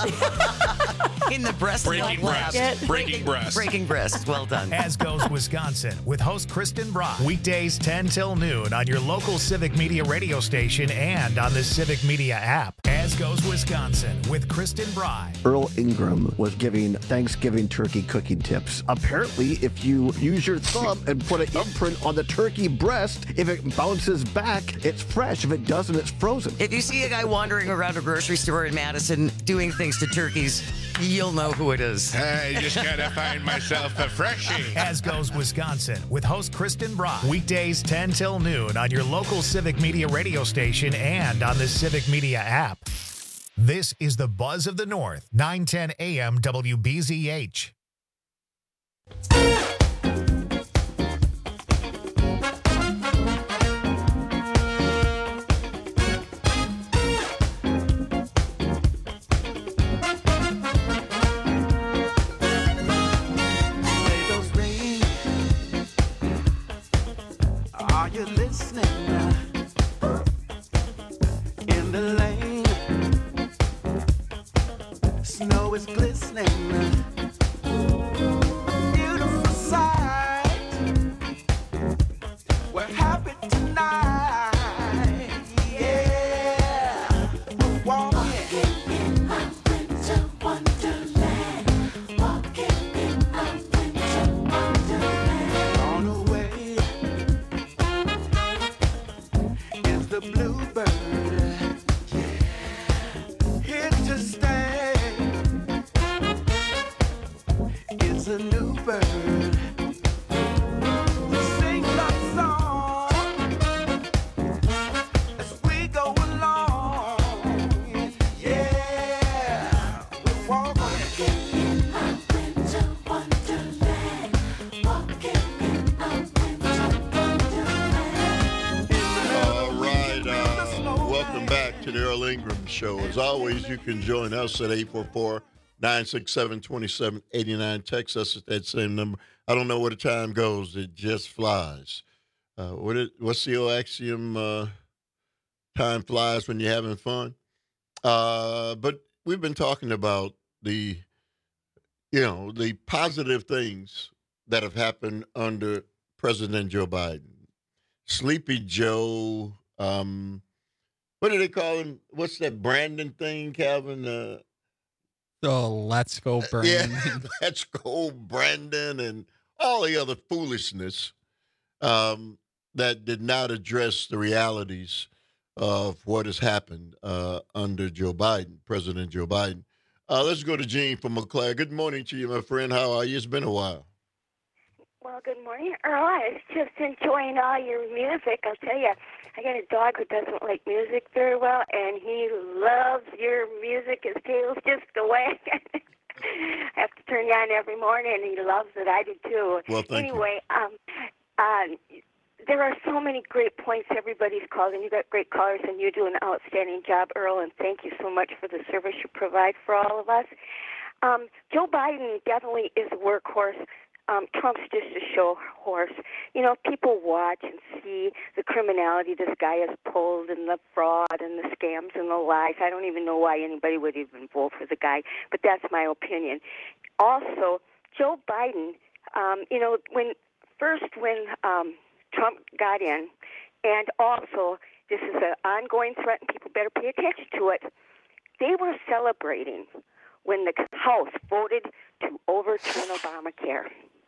Speaker 15: In the breast
Speaker 24: breaking
Speaker 15: milk
Speaker 24: breast.
Speaker 15: lab.
Speaker 24: Breaking breast.
Speaker 15: Breaking breast. Well done.
Speaker 1: As goes Wisconsin with host Kristen Bry. Weekdays ten till noon on your local Civic Media radio station and on the Civic Media app. As goes Wisconsin with Kristen Bry.
Speaker 18: Earl Ingram was giving Thanksgiving turkey cooking tips. Apparently, if you use your thumb and put an imprint on the turkey breast, if it bounces back, it's fresh. If it doesn't, it's frozen.
Speaker 15: If you see a guy wandering around a grocery store in Madison doing things to turkeys, you'll know who it is.
Speaker 24: I just gotta find myself a freshie.
Speaker 1: As goes Wisconsin with host Kristen Bry. Weekdays ten till noon on your local Civic Media radio station and on the Civic Media app. This is the Buzz of the North, nine ten A M W B Z H.
Speaker 21: snow is glistening. Beautiful sight. We're happy tonight. Yeah. We're walking in a winter wonderland. Walking in a winter wonderland. On the way is the bluebird. Here to stay. It's a new bird. We sing love song as we go along. Yeah, we're walking in a winter wonderland. Walking in a winter wonderland.
Speaker 16: All right. Uh, welcome back to the Earl Ingram Show. As always, you can join us at eight four four, nine six seven, two seven eight nine. Text us at that same number. I don't know where the time goes. It just flies. Uh, what it, what's the old axiom? Uh, time flies when you're having fun. Uh, but we've been talking about the, you know, the positive things that have happened under President Joe Biden. Sleepy Joe, um, what do they call him? What's that Brandon thing, Calvin? Uh,
Speaker 3: Oh, let's go, Brandon.
Speaker 16: yeah, let's go, Brandon, and all the other foolishness um, that did not address the realities of what has happened uh, under Joe Biden, President Joe Biden. Uh, let's go to Gene from McClare. Good morning to you, my friend. How are you? It's been a while.
Speaker 17: Well, good morning, Earl. I was just enjoying all your music. I'll tell you, I got a dog who doesn't like music very well, and he loves your music. His tail's just away. I have to turn you on every morning, and he loves it. I do, too.
Speaker 16: Well, thank
Speaker 17: anyway, you. um, uh, there are so many great points everybody's called, and you got great callers, and you do an outstanding job, Earl, and thank you so much for the service you provide for all of us. Um, Joe Biden definitely is a workhorse. Um, Trump's just a show horse. You know, people watch and see the criminality this guy has pulled and the fraud and the scams and the lies. I don't even know why anybody would even vote for the guy, but that's my opinion. Also, Joe Biden, um, you know, when first when um, Trump got in, and also this is an ongoing threat and people better pay attention to it, they were celebrating when the House voted to overturn Obamacare.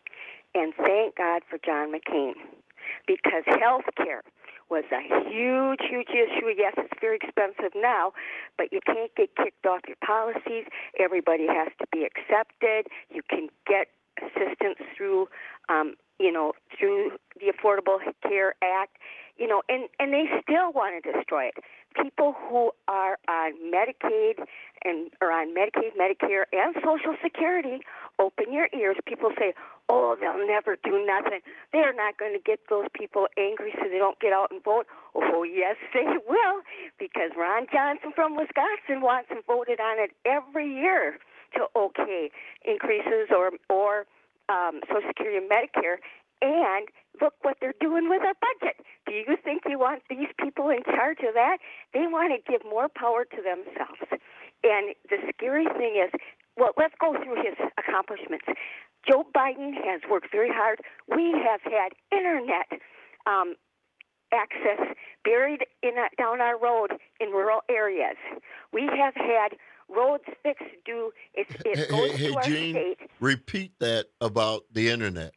Speaker 17: And thank God for John McCain, because health care was a huge, huge issue. Yes, it's very expensive now, but you can't get kicked off your policies. Everybody has to be accepted. You can get assistance through, um, you know, through the Affordable Care Act, you know, and, and they still want to destroy it. People who are on Medicaid and are on Medicaid, Medicare, and Social Security, open your ears. People say, oh, they'll never do nothing. They're not going to get those people angry so they don't get out and vote. Oh, yes, they will, because Ron Johnson from Wisconsin wants and voted on it every year to okay increases or, or um, Social Security and Medicare. And look what they're doing with our budget. Do you think you want these people in charge of that? They want to give more power to themselves. And the scary thing is, well, let's go through his accomplishments. Joe Biden has worked very hard. We have had internet um, access buried in a, down our road in rural areas. We have had roads fixed due, it, it
Speaker 16: Hey,
Speaker 17: goes
Speaker 16: hey, hey
Speaker 17: to our
Speaker 16: Gene,
Speaker 17: state.
Speaker 16: repeat that about the internet.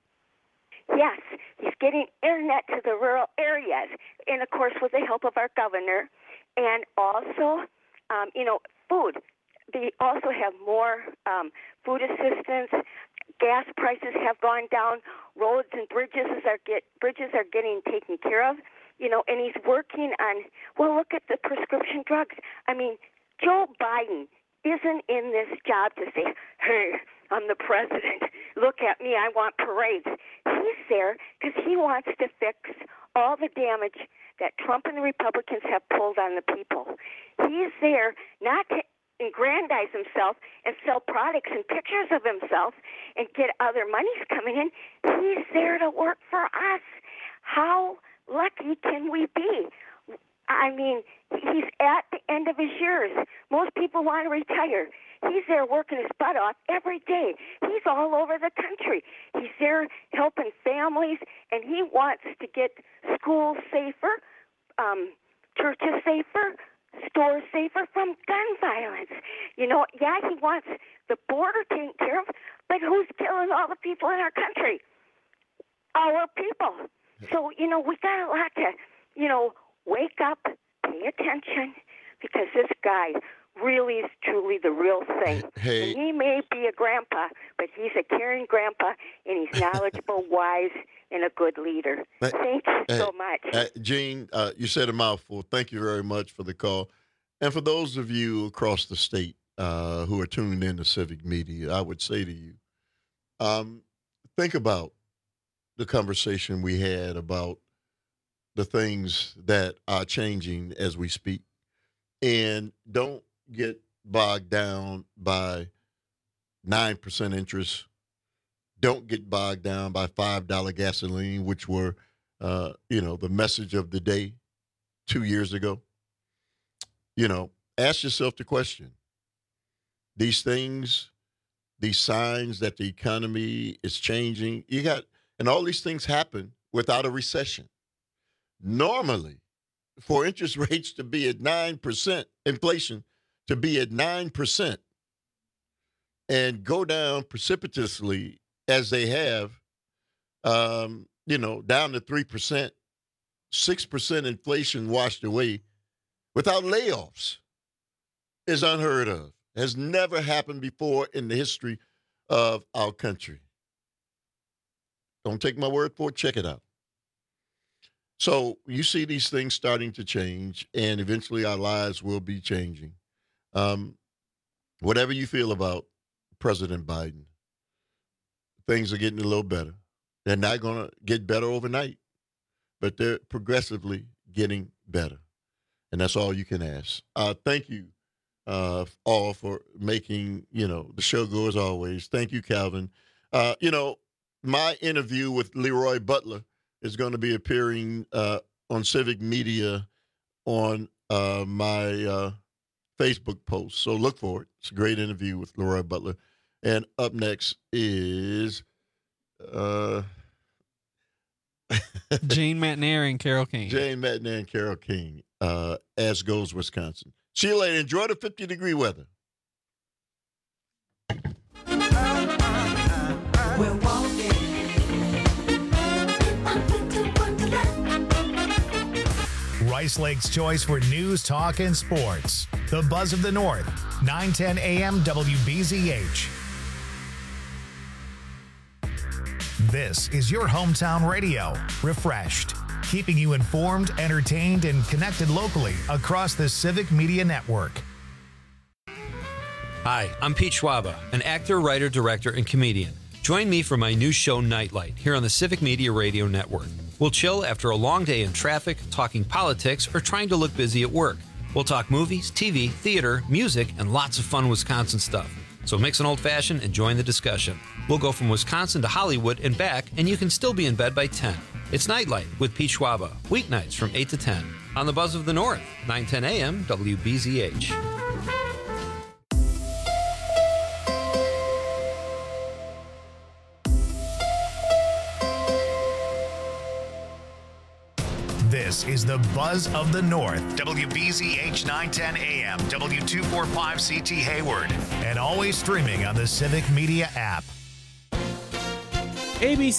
Speaker 17: Yes, he's getting internet to the rural areas, and of course with the help of our governor, and also, um, you know, food. They also have more um, food assistance. Gas prices have gone down. Roads and bridges are get bridges are getting taken care of. You know, and he's working on. Well, look at the prescription drugs. I mean, Joe Biden isn't in this job to say, "Hey, I'm the president. Look at me. I want parades." He's there because he wants to fix all the damage that Trump and the Republicans have pulled on the people. He's there not to aggrandize himself and sell products and pictures of himself and get other monies coming in. He's there to work for us. How lucky can we be? I mean, he's at the end of his years. Most people want to retire. He's there working his butt off every day. He's all over the country. He's there helping families, and he wants to get schools safer, um, churches safer, stores safer from gun violence. You know, yeah, he wants the border taken care of, but who's killing all the people in our country? Our people. So, you know, we got a lot to, you know, wake up, pay attention, because this guy really is truly the real thing.
Speaker 16: Hey.
Speaker 17: And he may be a grandpa, but he's a caring grandpa, and he's knowledgeable, wise, and a good leader. Thank you
Speaker 16: Hey,
Speaker 17: so much.
Speaker 16: uh, Gene, uh, you said a mouthful. Thank you very much for the call. And for those of you across the state uh, who are tuning in to Civic Media, I would say to you, um, think about the conversation we had about the things that are changing as we speak. And don't get bogged down by nine percent interest. Don't get bogged down by five dollars gasoline, which were, uh, you know, the message of the day two years ago. You know, ask yourself the question. These things, these signs that the economy is changing, you got, and all these things happen without a recession. Normally, for interest rates to be at nine percent, inflation to be at nine percent and go down precipitously as they have, um, you know, down to three percent, six percent inflation washed away without layoffs is unheard of. Has never happened before in the history of our country. Don't take my word for it. Check it out. So you see these things starting to change, and eventually our lives will be changing. Um, whatever you feel about President Biden, things are getting a little better. They're not going to get better overnight, but they're progressively getting better. And that's all you can ask. Uh, thank you uh, all for making, you know, the show go as always. Thank you, Calvin. Uh, you know, my interview with Leroy Butler is going to be appearing uh, on Civic Media on uh, my uh, Facebook post. So look for it. It's a great interview with Leroy Butler. And up next is uh,
Speaker 3: Jane McNair and Carol King.
Speaker 16: Jane McNair and Carol King, uh, as goes Wisconsin. See you later. Enjoy the fifty-degree weather.
Speaker 21: We're walking.
Speaker 1: Rice Lake's choice for news, talk, and sports. The Buzz of the North, nine ten A M W B Z H. This is your hometown radio, refreshed, keeping you informed, entertained, and connected locally across the Civic Media Network.
Speaker 4: Hi, I'm Pete Schwaba, an actor, writer, director, and comedian. Join me for my new show, Nightlight, here on the Civic Media Radio Network. We'll chill after a long day in traffic, talking politics, or trying to look busy at work. We'll talk movies, T V, theater, music, and lots of fun Wisconsin stuff. So mix an old-fashioned and join the discussion. We'll go from Wisconsin to Hollywood and back, and you can still be in bed by ten. It's Nightlight with Pete Schwaba, weeknights from eight to ten. On the Buzz of the North, nine ten A M W B Z H.
Speaker 1: This is the Buzz of the North, W B Z H nine ten A M, W two forty-five C T Hayward, and always streaming on the Civic Media app.
Speaker 6: A B C